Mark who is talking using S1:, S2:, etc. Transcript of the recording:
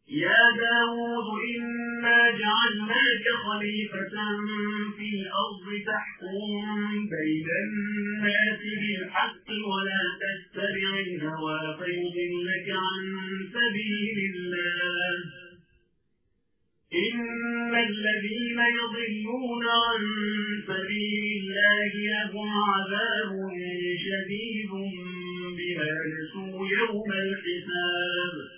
S1: يا داود إنا جعلناك خليفة في الأرض تحكم بين الناس بالحق ولا تتبع الهوى فيضلك عن سبيل الله إن الذين يضلون عن سبيل الله لهم عذاب شديد بما نسوا يوم الحساب